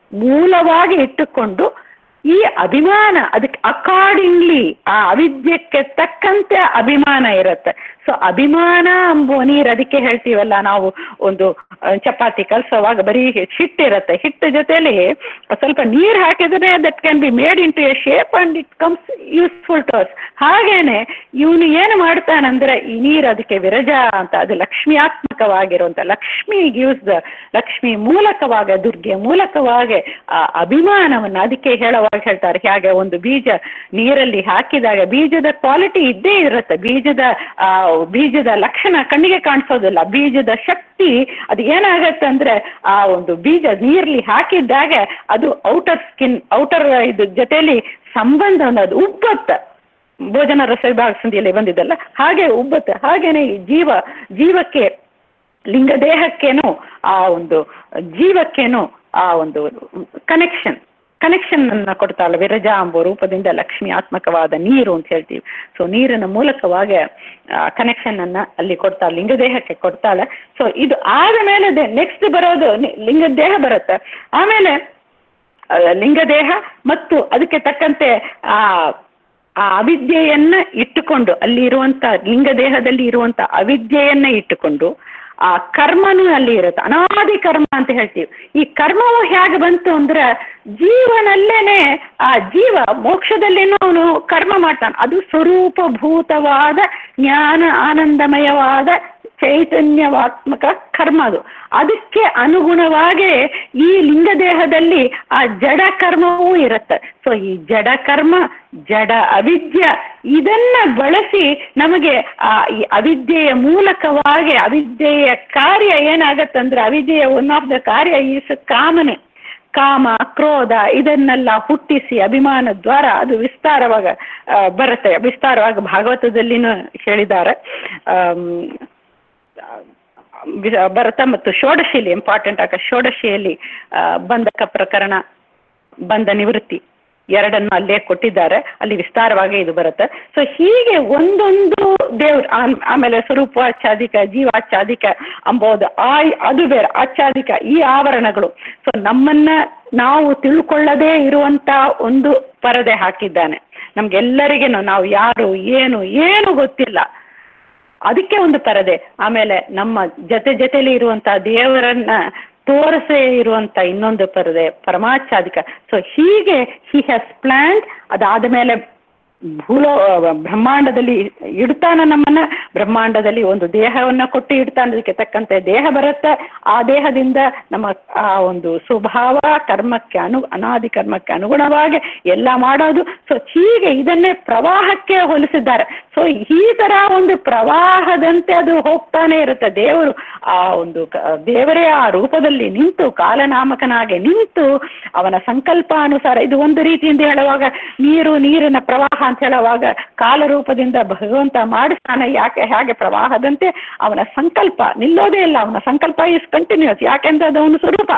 Speaker 1: ಮೂಲವಾಗಿ ಇಟ್ಟುಕೊಂಡು ಈ ಅಭಿಮಾನ ಅದಕ್ಕೆ ಅಕಾರ್ಡಿಂಗ್ಲಿ ಆ ಅವಿದ್ಯಕ್ಕೆ ತಕ್ಕಂತೆ ಅಭಿಮಾನ ಇರುತ್ತೆ. ಸೊ ಅಭಿಮಾನ ಎಂಬುವ ನೀರು ಅದಕ್ಕೆ ಹೇಳ್ತೀವಲ್ಲ ನಾವು, ಒಂದು ಚಪಾತಿ ಕಲಸುವಾಗ ಬರೀ ಹಿಟ್ಟಿರುತ್ತೆ, ಹಿಟ್ಟು ಜೊತೆಲಿ ಸ್ವಲ್ಪ ನೀರು ಹಾಕಿದ್ರೆ that can be made into a shape and it comes useful to us. ಹಾಗೇನೆ ಇವನು ಏನು ಮಾಡ್ತಾನಂದ್ರೆ ಈ ನೀರು ಅದಕ್ಕೆ ವಿರಜ ಅಂತ, ಅದು ಲಕ್ಷ್ಮಿಯಾತ್ಮಕವಾಗಿರುವಂತ ಲಕ್ಷ್ಮಿ ಗಿವ್ಸ್ ದ ಲಕ್ಷ್ಮಿ ಮೂಲಕವಾಗಿ ದುರ್ಗೆ ಮೂಲಕವಾಗಿ ಆ ಅಭಿಮಾನವನ್ನು ಅದಕ್ಕೆ ಹೇಳುವಾಗ ಹೇಳ್ತಾರೆ. ಹೇಗೆ ಒಂದು ಬೀಜ ನೀರಲ್ಲಿ ಹಾಕಿದಾಗ ಬೀಜದ ಕ್ವಾಲಿಟಿ ಇದ್ದೇ ಇರುತ್ತೆ, ಬೀಜದ ಆ ಬೀಜದ ಲಕ್ಷಣ ಕಣ್ಣಿಗೆ ಕಾಣಿಸೋದಿಲ್ಲ, ಬೀಜದ ಶಕ್ತಿ ಅದು ಏನಾಗತ್ತೆ ಅಂದ್ರೆ ಆ ಒಂದು ಬೀಜ ನೀರಲ್ಲಿ ಹಾಕಿದ್ದಾಗ ಅದು ಔಟರ್ ಸ್ಕಿನ್ ಔಟರ್ ಇದು ಜೊತೆಯಲ್ಲಿ ಸಂಬಂಧ ಅದು ಉಬ್ಬತ್ತ. ಭೋಜನ ರಸವಿಭಾಗ ಸಂಧಿಯಲ್ಲಿ ಬಂದಿದ್ದಲ್ಲ ಹಾಗೆ ಉಬ್ಬತ್ತೆ. ಹಾಗೇನೆ ಈ ಜೀವ ಜೀವಕ್ಕೆ ಲಿಂಗದೇಹಕ್ಕೇನು ಆ ಒಂದು ಜೀವಕ್ಕೇನು ಆ ಒಂದು ಕನೆಕ್ಷನ್ ಕನೆಕ್ಷನ್ ಅನ್ನ ಕೊಡ್ತಾಳೆ ವಿರಜಾ ಎಂಬ ರೂಪದಿಂದ ಲಕ್ಷ್ಮಿ ಆತ್ಮಕವಾದ ನೀರು ಅಂತ ಹೇಳ್ತೀವಿ. ಸೊ ನೀರಿನ ಮೂಲಕವಾಗಿ ಕನೆಕ್ಷನ್ ಅನ್ನ ಅಲ್ಲಿ ಕೊಡ್ತಾಳೆ, ಲಿಂಗದೇಹಕ್ಕೆ ಕೊಡ್ತಾಳೆ. ಸೊ ಇದು ಆದ ಮೇಲೆ ನೆಕ್ಸ್ಟ್ ಬರೋದು ಲಿಂಗದೇಹ ಬರುತ್ತೆ. ಆಮೇಲೆ ಲಿಂಗದೇಹ ಮತ್ತು ಅದಕ್ಕೆ ತಕ್ಕಂತೆ ಆ ಆ ಅವಿದ್ಯೆಯನ್ನ ಇಟ್ಟುಕೊಂಡು ಅಲ್ಲಿ ಇರುವಂತ ಲಿಂಗದೇಹದಲ್ಲಿ ಇರುವಂತ ಅವಿದ್ಯೆಯನ್ನ ಇಟ್ಟುಕೊಂಡು ಆ ಕರ್ಮನೂ ಅಲ್ಲಿ ಇರುತ್ತೆ, ಅನಾದಿ ಕರ್ಮ ಅಂತ ಹೇಳ್ತೀವಿ. ಈ ಕರ್ಮವು ಹೇಗೆ ಬಂತು ಅಂದ್ರೆ ಜೀವನಲ್ಲೇನೆ ಆ ಜೀವ ಮೋಕ್ಷದಲ್ಲೇನೋ ಅವನು ಕರ್ಮ ಮಾಡ್ತಾನೆ. ಅದು ಸ್ವರೂಪಭೂತವಾದ ಜ್ಞಾನ ಆನಂದಮಯವಾದ ಚೈತನ್ಯವಾತ್ಮಕ ಕರ್ಮ ಅದು. ಅದಕ್ಕೆ ಅನುಗುಣವಾಗಿ ಈ ಲಿಂಗದೇಹದಲ್ಲಿ ಆ ಜಡ ಕರ್ಮವೂ ಇರುತ್ತೆ. ಸೊ ಈ ಜಡ ಕರ್ಮ, ಜಡ ಅವಿದ್ಯ, ಇದನ್ನ ಬಳಸಿ ನಮಗೆ ಆ ಈ ಅವಿದ್ಯೆಯ ಮೂಲಕವಾಗಿ ಅವಿದ್ಯೆಯ ಕಾರ್ಯ ಏನಾಗತ್ತಂದ್ರೆ, ಅವಿದ್ಯೆಯ ಒನ್ ಆಫ್ ದ ಕಾರ್ಯ ಈಸ್ ಕಾಮನೆ. ಕಾಮ, ಕ್ರೋಧ ಇದನ್ನೆಲ್ಲ ಹುಟ್ಟಿಸಿ ಅಭಿಮಾನ ದ್ವಾರ ಅದು ವಿಸ್ತಾರವಾಗ ಬರುತ್ತೆ. ವಿಸ್ತಾರವಾಗಿ ಭಾಗವತದಲ್ಲಿನೂ ಹೇಳಿದ್ದಾರೆ. ಭರತ ಮತ್ತು ಷೋಡಶಿಯಲ್ಲಿ ಇಂಪಾರ್ಟೆಂಟ್ ಆಗ ಷೋಡಶಿಯಲ್ಲಿ ಬಂಧಕ ಪ್ರಕರಣ, ಬಂಧ ನಿವೃತ್ತಿ ಎರಡನ್ನು ಅಲ್ಲೇ ಕೊಟ್ಟಿದ್ದಾರೆ. ಅಲ್ಲಿ ವಿಸ್ತಾರವಾಗಿ ಇದು ಬರುತ್ತೆ. ಸೊ ಹೀಗೆ ಒಂದೊಂದು ದೇವ್ರ, ಆಮೇಲೆ ಸ್ವರೂಪಾಚ್ಛಾದಿಕ, ಜೀವಾಚ್ಛಾದಿಕ ಅಂಬೋದು, ಆ ಅದು ಬೇರೆ ಆಚ್ಛಾದಿಕ, ಈ ಆವರಣಗಳು. ಸೊ ನಮ್ಮನ್ನ ನಾವು ತಿಳ್ಕೊಳ್ಳದೇ ಇರುವಂತ ಒಂದು ಪರದೆ ಹಾಕಿದ್ದಾನೆ ನಮ್ಗೆಲ್ಲರಿಗೇನು. ನಾವು ಯಾರು ಏನು ಏನು ಗೊತ್ತಿಲ್ಲ, ಅದಕ್ಕೆ ಒಂದು ಪರದೆ. ಆಮೇಲೆ ನಮ್ಮ ಜೊತೆ ಜೊತೆಲಿ ಇರುವಂತಹ ದೇವರನ್ನ ತೋರಿಸೇ ಇರುವಂತ ಇನ್ನೊಂದು ಪರದೆ ಪರಮಾಚ್ಛಾದಿಕ. ಸೊ ಹೀಗೆ ಹಿ ಹ್ಯಾಸ್ ಪ್ಲಾನ್ಡ್. ಅದಾದ ಮೇಲೆ ಭೂಲೋ ಬ್ರಹ್ಮಾಂಡದಲ್ಲಿ ಇಡ್ತಾನ ನಮ್ಮನ್ನ. ಬ್ರಹ್ಮಾಂಡದಲ್ಲಿ ಒಂದು ದೇಹವನ್ನ ಕೊಟ್ಟು ಇಡ್ತಾನೆ. ಅದಕ್ಕೆ ತಕ್ಕಂತೆ ದೇಹ ಬರುತ್ತೆ. ಆ ದೇಹದಿಂದ ನಮ್ಮ ಆ ಒಂದು ಸ್ವಭಾವ ಕರ್ಮಕ್ಕೆ ಅನು ಅನಾದಿ ಕರ್ಮಕ್ಕೆ ಅನುಗುಣವಾಗಿ ಎಲ್ಲ ಮಾಡೋದು. ಸೊ ಹೀಗೆ ಇದನ್ನೇ ಪ್ರವಾಹಕ್ಕೆ ಹೋಲಿಸಿದ್ದಾರೆ. ಸೊ ಈ ತರ ಒಂದು ಪ್ರವಾಹದಂತೆ ಅದು ಹೋಗ್ತಾನೆ ಇರುತ್ತೆ. ದೇವರು ಆ ಒಂದು ದೇವರೇ ಆ ರೂಪದಲ್ಲಿ ನಿಂತು ಕಾಲನಾಮಕನಾಗೆ ನಿಂತು ಅವನ ಸಂಕಲ್ಪಾನುಸಾರ, ಇದು ಒಂದು ರೀತಿಯಿಂದ ಹೇಳುವಾಗ ನೀರು ನೀರಿನ ಪ್ರವಾಹ ಅಂತ ಹೇಳುವಾಗ ಕಾಲರೂಪದಿಂದ ಭಗವಂತ ಮಾಡಿಸ್ತಾನೆ. ಯಾಕೆ ಹೇಗೆ ಪ್ರವಾಹದಂತೆ ಅವನ ಸಂಕಲ್ಪ ನಿಲ್ಲೋದೇ ಇಲ್ಲ. ಅವನ ಸಂಕಲ್ಪ ಇಸ್ ಕಂಟಿನ್ಯೂಸ್. ಯಾಕೆಂದ್ರೆ ಅದು ಅವನ ಸ್ವರೂಪ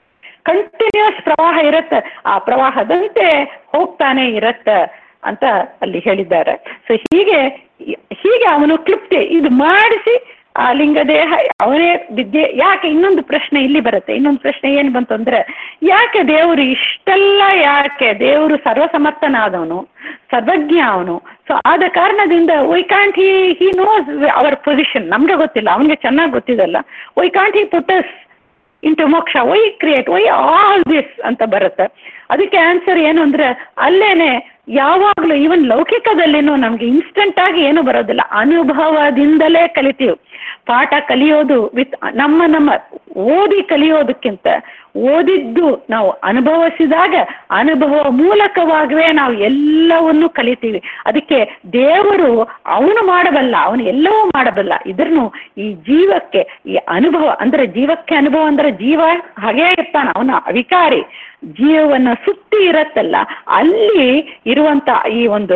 Speaker 1: ಕಂಟಿನ್ಯೂಸ್ ಪ್ರವಾಹ ಇರುತ್ತೆ. ಆ ಪ್ರವಾಹದಂತೆ ಹೋಗ್ತಾನೆ ಇರತ್ತೆ ಅಂತ ಅಲ್ಲಿ ಹೇಳಿದ್ದಾರೆ. ಸೊ ಹೀಗೆ ಹೀಗೆ ಅವನು ಕ್ಲಿಪ್ತಿ ಇದು ಮಾಡಿಸಿ ಆ ಲಿಂಗದೇಹ ಅವನೇ ವಿದ್ಯೆ. ಯಾಕೆ ಇನ್ನೊಂದು ಪ್ರಶ್ನೆ ಇಲ್ಲಿ ಬರುತ್ತೆ. ಇನ್ನೊಂದು ಪ್ರಶ್ನೆ ಏನು ಬಂತು ಅಂದ್ರೆ, ಯಾಕೆ ದೇವರು ಇಷ್ಟೆಲ್ಲ, ಯಾಕೆ ದೇವರು ಸರ್ವಸಮರ್ಥನಾದವನು, ಸರ್ವಜ್ಞ ಅವನು. ಸೊ ಆದ ಕಾರಣದಿಂದ why can't he he knows our position. ನಮ್ಗೆ ಗೊತ್ತಿಲ್ಲ, ಅವನಿಗೆ ಚೆನ್ನಾಗಿ ಗೊತ್ತಿದಲ್ಲ. Why can't he put us into moksha, why create, why all this ಅಂತ ಬರುತ್ತೆ. ಅದಕ್ಕೆ ಆನ್ಸರ್ ಏನು ಅಂದ್ರೆ, ಅಲ್ಲೇನೆ ಯಾವಾಗಲೂ ಈವನ್ ಲೌಕಿಕದಲ್ಲೇನೋ ನಮ್ಗೆ ಇನ್ಸ್ಟೆಂಟ್ ಆಗಿ ಏನು ಬರೋದಿಲ್ಲ, ಅನುಭವದಿಂದಲೇ ಕಲಿತೀವಿ. ಪಾಠ ಕಲಿಯೋದು ವಿತ್ ನಮ್ಮ ನಮ್ಮ ಓದಿ ಕಲಿಯೋದಕ್ಕಿಂತ ಓದಿದ್ದು ನಾವು ಅನುಭವಿಸಿದಾಗ ಅನುಭವ ಮೂಲಕವಾಗವೇ ನಾವು ಎಲ್ಲವನ್ನು ಕಲಿತೀವಿ. ಅದಕ್ಕೆ ದೇವರು ಅವನು ಮಾಡಬಲ್ಲ, ಅವನು ಎಲ್ಲವೂ ಮಾಡಬಲ್ಲ. ಇದ್ರೂ ಈ ಜೀವಕ್ಕೆ ಈ ಅನುಭವ ಅಂದ್ರೆ, ಜೀವಕ್ಕೆ ಅನುಭವ ಅಂದ್ರೆ ಜೀವ ಹಾಗೇ ಇರ್ತಾನ, ಅವನ ಅವಿಕಾರಿ. ಜೀವವನ್ನ ಸುತ್ತಿ ಇರತ್ತಲ್ಲ, ಅಲ್ಲಿ ಇರುವಂತ ಈ ಒಂದು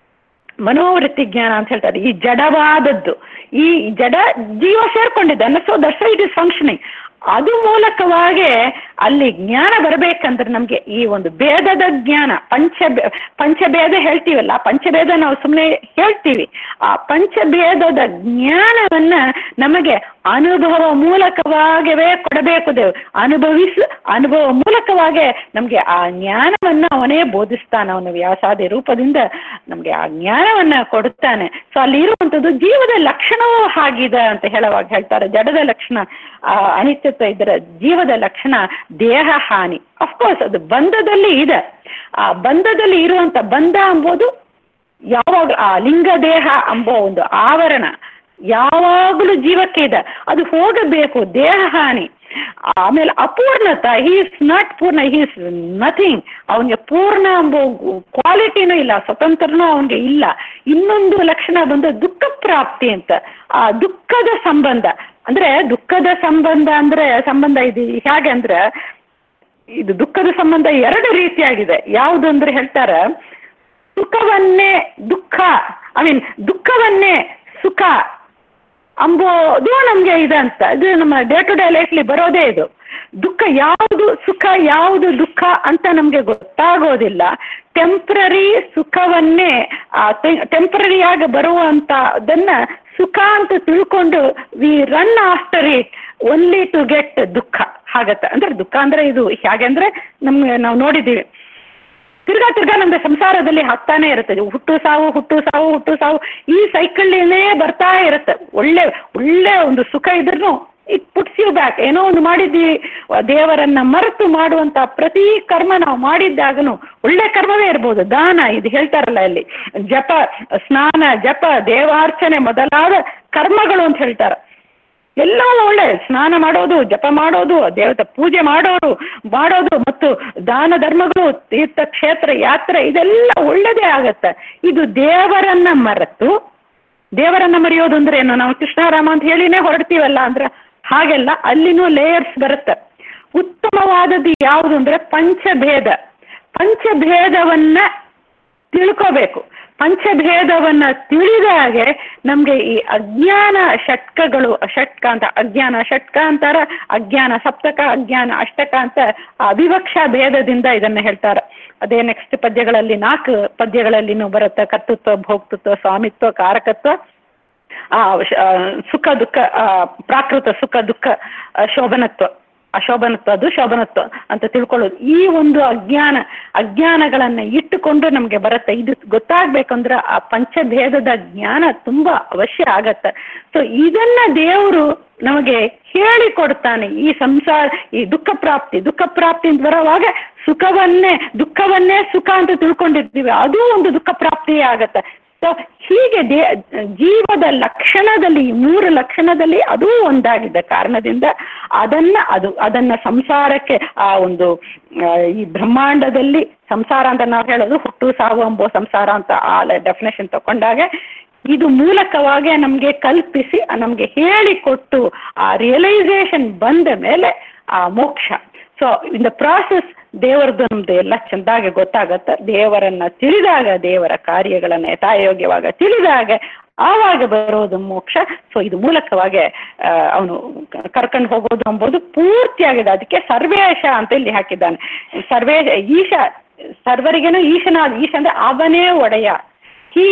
Speaker 1: ಮನೋವೃತ್ತಿ ಜ್ಞಾನ ಅಂತ ಹೇಳ್ತಾರೆ, ಈ ಜಡವಾದದ್ದು, ಈ ಜಡ ಜೀವ ಸೇರ್ಕೊಂಡಿದ್ದಾನೆ. So that's why it is functioning. ಅದು ಮೂಲಕವಾಗಿ ಅಲ್ಲಿ ಜ್ಞಾನ ಬರಬೇಕಂದ್ರೆ ನಮ್ಗೆ ಈ ಒಂದು ಭೇದದ ಜ್ಞಾನ, ಪಂಚ ಪಂಚಭೇದ ಹೇಳ್ತೀವಲ್ಲ, ಪಂಚಭೇದ ನಾವು ಸುಮ್ಮನೆ ಹೇಳ್ತೀವಿ. ಆ ಪಂಚಭೇದದ ಜ್ಞಾನವನ್ನ ನಮಗೆ ಅನುಭವ ಮೂಲಕವಾಗವೇ ಕೊಡಬೇಕು ದೇವ್. ಅನುಭವಿಸ ಅನುಭವ ಮೂಲಕವಾಗೇ ನಮ್ಗೆ ಆ ಜ್ಞಾನವನ್ನ ಅವನೇ ಬೋಧಿಸ್ತಾನೆ. ಅವನು ವ್ಯಾಸಾದಿ ರೂಪದಿಂದ ನಮ್ಗೆ ಆ ಜ್ಞಾನವನ್ನ ಕೊಡುತ್ತಾನೆ. ಸೊ ಅಲ್ಲಿ ಇರುವಂಥದ್ದು ಜೀವದ ಲಕ್ಷಣವೂ ಹಾಗಿದೆ ಅಂತ ಹೇಳುವಾಗ ಹೇಳ್ತಾರೆ. ಜಡದ ಲಕ್ಷಣ ಆ ಅನಿತ್ಯತ್ವ ಇದ್ರೆ, ಜೀವದ ಲಕ್ಷಣ ದೇಹ ಹಾನಿ. ಅಫ್ಕೋರ್ಸ್ ಅದು ಬಂಧದಲ್ಲಿ ಇದೆ. ಆ ಬಂಧದಲ್ಲಿ ಇರುವಂತ ಬಂಧ ಎಂಬುದು ಯಾವಾಗ ಆ ಲಿಂಗ ದೇಹ ಎಂಬೋ ಒಂದು ಆವರಣ ಯಾವಾಗಲೂ ಜೀವಕ್ಕೆ ಇದೆ, ಅದು ಹೋಗಬೇಕು. ದೇಹ ಹಾನಿ. ಆಮೇಲೆ ಅಪೂರ್ಣತ, ಹಿ ಇಸ್ ನಾಟ್ ಪೂರ್ಣ, ಹಿ ಇಸ್ ನಥಿಂಗ್. ಅವನಿಗೆ ಪೂರ್ಣ ಎಂಬ ಕ್ವಾಲಿಟಿನೂ ಇಲ್ಲ, ಸ್ವತಂತ್ರನೂ ಅವನಿಗೆ ಇಲ್ಲ. ಇನ್ನೊಂದು ಲಕ್ಷಣ ಬಂದು ದುಃಖ ಪ್ರಾಪ್ತಿ ಅಂತ. ಆ ದುಃಖದ ಸಂಬಂಧ ಅಂದ್ರೆ, ದುಃಖದ ಸಂಬಂಧ ಅಂದ್ರೆ ಸಂಬಂಧ ಇದು ಹೇಗೆ ಅಂದ್ರೆ, ಇದು ದುಃಖದ ಸಂಬಂಧ ಎರಡು ರೀತಿಯಾಗಿದೆ. ಯಾವುದು ಅಂದ್ರೆ ಹೇಳ್ತಾರೆ, ಸುಖವನ್ನೇ ದುಃಖ, ಐ ಮೀನ್ ದುಃಖವನ್ನೇ ಸುಖ ಅಂಬೋದು ನಮ್ಗೆ ಇದೆ ಅಂತ. ಇದು ನಮ್ಮ ಡೇ ಟು ಡೇ ಲೈಫ್ಲಿ ಬರೋದೇ ಇದು. ದುಃಖ ಯಾವುದು ಸುಖ ಯಾವುದು ದುಃಖ ಅಂತ ನಮ್ಗೆ ಗೊತ್ತಾಗೋದಿಲ್ಲ. ಟೆಂಪ್ರರಿ ಸುಖವನ್ನೇ ಟೆಂಪ್ರರಿಯಾಗಿ ಬರುವಂತದನ್ನ ಸುಖ ಅಂತ ತಿಳ್ಕೊಂಡು we run after it only to get ದುಃಖ ಆಗತ್ತೆ. ಅಂದ್ರೆ ದುಃಖ ಅಂದ್ರೆ ಇದು ಹೇಗೆ ಅಂದ್ರೆ, ನಮ್ಗೆ ನಾವು ನೋಡಿದ್ದೀವಿ, ತಿರ್ಗಾ ತಿರ್ಗಾ ನಮ್ಗೆ ಸಂಸಾರದಲ್ಲಿ ಹಾಕ್ತಾನೆ ಇರುತ್ತೆ. ಹುಟ್ಟು ಸಾವು ಹುಟ್ಟು ಸಾವು ಹುಟ್ಟು ಸಾವು ಈ ಸೈಕಲ್ನೇ ಬರ್ತಾ ಇರುತ್ತೆ. ಒಳ್ಳೆ ಒಳ್ಳೆ ಒಂದು ಸುಖ ಇದ್ರೂ ಇಟ್ ಪುಟ್ಸ್ ಯು ಬ್ಯಾಕ್. ಏನೋ ಒಂದು ಮಾಡಿದ್ವಿ, ದೇವರನ್ನ ಮರೆತು ಮಾಡುವಂತ ಪ್ರತಿ ಕರ್ಮ ನಾವು ಮಾಡಿದ್ದಾಗನು ಒಳ್ಳೆ ಕರ್ಮವೇ ಇರ್ಬೋದು. ದಾನ, ಇದು ಹೇಳ್ತಾರಲ್ಲ ಇಲ್ಲಿ, ಜಪ, ಸ್ನಾನ, ಜಪ, ದೇವಾರ್ಚನೆ ಮೊದಲಾದ ಕರ್ಮಗಳು ಅಂತ ಹೇಳ್ತಾರೆ. ಎಲ್ಲವೂ ಒಳ್ಳೆ, ಸ್ನಾನ ಮಾಡೋದು, ಜಪ ಮಾಡೋದು, ದೇವತೆ ಪೂಜೆ ಮಾಡೋರು ಮಾಡೋದು ಮತ್ತು ದಾನ ಧರ್ಮಗಳು, ತೀರ್ಥ ಕ್ಷೇತ್ರ ಯಾತ್ರೆ, ಇದೆಲ್ಲ ಒಳ್ಳೆಯದೇ ಆಗತ್ತೆ. ಇದು ದೇವರನ್ನ ಮರೆತು, ದೇವರನ್ನ ಮರೆಯೋದು ಅಂದ್ರೆ ಏನು, ನಾವು ಕೃಷ್ಣಾರಾಮ ಅಂತ ಹೇಳಿನೇ ಹೊರಡ್ತೀವಲ್ಲ ಅಂದ್ರೆ ಹಾಗೆಲ್ಲ ಅಲ್ಲಿನೂ ಲೇಯರ್ಸ್ ಬರುತ್ತೆ. ಉತ್ತಮವಾದದ್ದು ಯಾವುದು ಅಂದ್ರೆ ಪಂಚಭೇದ. ಪಂಚಭೇದವನ್ನ ತಿಳ್ಕೋಬೇಕು. ಪಂಚಭೇದವನ್ನ ತಿಳಿದಾಗೆ ನಮ್ಗೆ ಈ ಅಜ್ಞಾನ ಷಟ್ಕಗಳು, ಷಟ್ಕ ಅಂತ ಅಜ್ಞಾನ ಷಟ್ಕ ಅಂತಾರ, ಅಜ್ಞಾನ ಸಪ್ತಕ, ಅಜ್ಞಾನ ಅಷ್ಟಕ ಅಂತ ಅವಿವಕ್ಷಾ ಭೇದದಿಂದ ಇದನ್ನ ಹೇಳ್ತಾರೆ. ಅದೇ ನೆಕ್ಸ್ಟ್ ಪದ್ಯಗಳಲ್ಲಿ, ನಾಲ್ಕು ಪದ್ಯಗಳಲ್ಲಿನೂ ಬರುತ್ತೆ. ಕರ್ತೃತ್ವ, ಭೋಕ್ತೃತ್ವ, ಸ್ವಾಮಿತ್ವ, ಕಾರಕತ್ವ, ಆ ಸುಖ ದುಃಖ, ಪ್ರಾಕೃತ ಸುಖ ದುಃಖ, ಶೋಭನತ್ವ, ಅಶೋಭನತ್ವ, ಅದು ಶೋಭನತ್ವ ಅಂತ ತಿಳ್ಕೊಳ್ಳೋದು. ಈ ಒಂದು ಅಜ್ಞಾನ ಅಜ್ಞಾನಗಳನ್ನ ಇಟ್ಟುಕೊಂಡು ನಮ್ಗೆ ಬರುತ್ತೆ. ಇದು ಗೊತ್ತಾಗ್ಬೇಕಂದ್ರೆ ಆ ಪಂಚಭೇದದ ಜ್ಞಾನ ತುಂಬಾ ಅವಶ್ಯ ಆಗತ್ತೆ. ಸೊ ಇದನ್ನ ದೇವರು ನಮಗೆ ಹೇಳಿಕೊಡ್ತಾನೆ. ಈ ಸಂಸಾರ, ಈ ದುಃಖ ಪ್ರಾಪ್ತಿ, ದುಃಖ ಪ್ರಾಪ್ತಿ ಅಂತ ಬರೋವಾಗ ಸುಖವನ್ನೇ ದುಃಖವನ್ನೇ ಸುಖ ಅಂತ ತಿಳ್ಕೊಂಡಿರ್ತೀವಿ, ಅದು ಒಂದು ದುಃಖ ಪ್ರಾಪ್ತಿಯೇ ಆಗತ್ತೆ. ಸೊ ಹೀಗೆ ದೇ ಜೀವದ ಲಕ್ಷಣದಲ್ಲಿ, ಮೂರು ಲಕ್ಷಣದಲ್ಲಿ ಅದೂ ಒಂದಾಗಿದ್ದ ಕಾರಣದಿಂದ ಅದನ್ನ ಅದು ಅದನ್ನ ಸಂಸಾರಕ್ಕೆ, ಆ ಒಂದು ಈ ಬ್ರಹ್ಮಾಂಡದಲ್ಲಿ ಸಂಸಾರ ಅಂತ ನಾವು ಹೇಳೋದು ಹುಟ್ಟು ಸಾವು ಎಂಬೋ ಸಂಸಾರ ಅಂತ ಆ ಡೆಫಿನೇಷನ್ ತಗೊಂಡಾಗ ಇದು ಮೂಲಕವಾಗಿ ನಮಗೆ ಕಲ್ಪಿಸಿ ನಮಗೆ ಹೇಳಿಕೊಟ್ಟು ಆ ರಿಯಲೈಸೇಷನ್ ಬಂದ ಮೇಲೆ ಆ ಮೋಕ್ಷ. ಸೊ ಇನ್ ದ ಪ್ರಾಸೆಸ್ ದೇವರದ್ದು ನಮ್ದು ಎಲ್ಲ ಚೆಂದಾಗಿ ಗೊತ್ತಾಗತ್ತೆ. ದೇವರನ್ನ ತಿಳಿದಾಗ, ದೇವರ ಕಾರ್ಯಗಳನ್ನ ಯಥಾಯೋಗ್ಯವಾಗ ತಿಳಿದಾಗ ಆವಾಗ ಬರೋದು ಮೋಕ್ಷ. ಸೊ ಇದು ಮೂಲಕವಾಗಿ ಅವನು ಕರ್ಕೊಂಡು ಹೋಗೋದು ಎಂಬುದು ಪೂರ್ತಿಯಾಗಿದೆ. ಅದಕ್ಕೆ ಸರ್ವೇಶ ಅಂತ ಇಲ್ಲಿ ಹಾಕಿದ್ದಾನೆ. ಸರ್ವೇಶ, ಈಶ, ಸರ್ವರಿಗೇನು ಈಶನಾದ, ಈಶ ಅಂದ್ರೆ ಅವನೇ ಒಡೆಯ. ಹೀ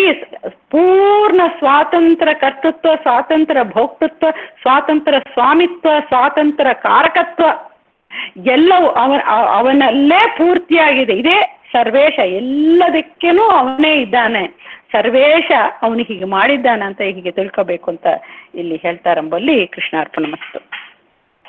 Speaker 1: ಪೂರ್ಣ ಸ್ವಾತಂತ್ರ್ಯ ಕರ್ತೃತ್ವ, ಸ್ವಾತಂತ್ರ್ಯ ಭೋಕ್ತೃತ್ವ, ಸ್ವಾತಂತ್ರ್ಯ ಸ್ವಾಮಿತ್ವ, ಸ್ವಾತಂತ್ರ್ಯ ಕಾರಕತ್ವ ಎಲ್ಲವೂ ಅವನ ಅವನಲ್ಲೇ ಪೂರ್ತಿಯಾಗಿದೆ. ಇದೇ ಸರ್ವೇಶ, ಎಲ್ಲದಕ್ಕೇನೂ ಅವನೇ ಇದ್ದಾನೆ. ಸರ್ವೇಶ ಅವನು ಹೀಗೆ ಮಾಡಿದ್ದಾನೆ ಅಂತ ಹೀಗೆ ತಿಳ್ಕೋಬೇಕು ಅಂತ ಇಲ್ಲಿ ಹೇಳ್ತಾರಂಬಲ್ಲಿ. ಕೃಷ್ಣಾರ್ಪಣ ಮಸ್ತು.